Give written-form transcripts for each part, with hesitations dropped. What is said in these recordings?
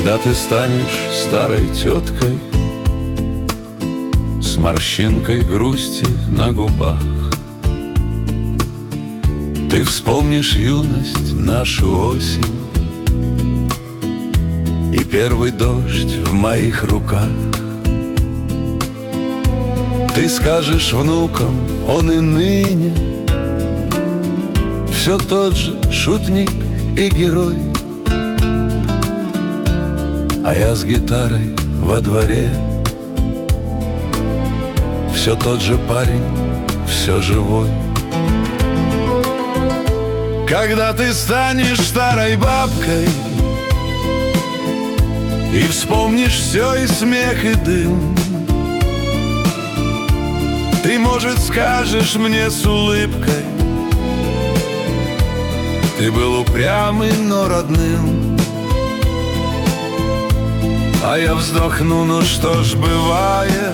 Когда ты станешь старой теткой с морщинкой грусти на губах, ты вспомнишь юность, нашу осень и первый дождь в моих руках. Ты скажешь внукам, он и ныне все тот же шутник и герой, а я с гитарой во дворе все тот же парень, все живой. Когда ты станешь старой бабкой и вспомнишь все, и смех, и дым, ты, может, скажешь мне с улыбкой: ты был упрямый, но родным. А я вздохну: ну что ж, бывает,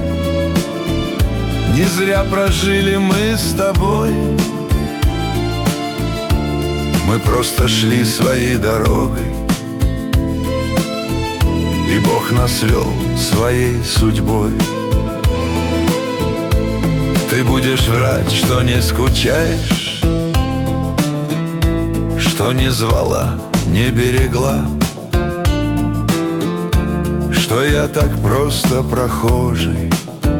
не зря прожили мы с тобой. Мы просто шли своей дорогой, и Бог нас вел своей судьбой. Ты будешь врать, что не скучаешь, что не звала, не берегла, что я так просто прохожий,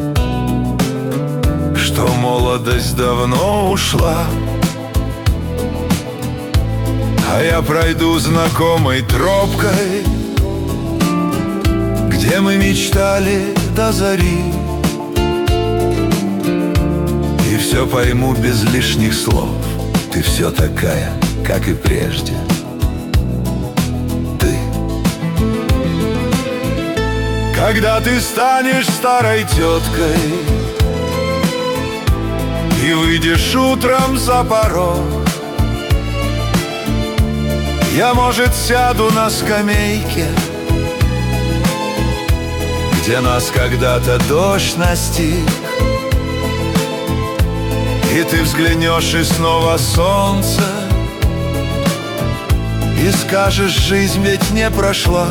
что молодость давно ушла. А я пройду знакомой тропкой, где мы мечтали до зари, и все пойму без лишних слов: ты все такая, как и прежде. Ты. Когда ты станешь старой теткой и выйдешь утром за порог, я, может, сяду на скамейке, где нас когда-то дождь настиг, и ты взглянешь, и снова солнце, и скажешь: жизнь ведь не прошла.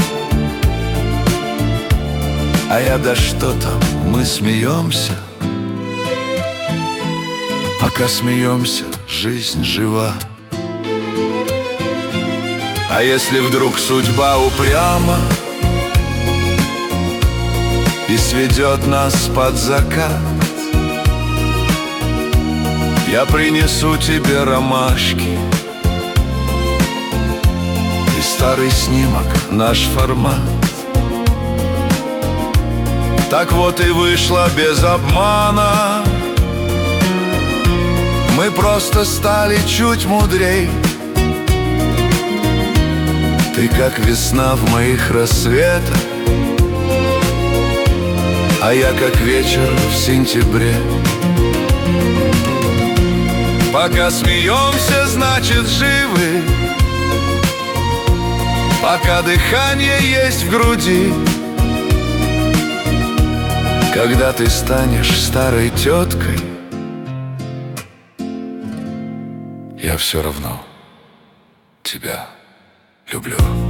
А я: да что там, мы смеемся. Пока смеемся, жизнь жива. А если вдруг судьба упряма и сведет нас под закат, я принесу тебе ромашки и старый снимок, наш формат. Так вот и вышло без обмана, мы просто стали чуть мудрей. Ты как весна в моих рассветах, а я как вечер в сентябре. Пока смеемся, значит живы, пока дыхание есть в груди. Когда ты станешь старой теткой, я все равно тебя люблю.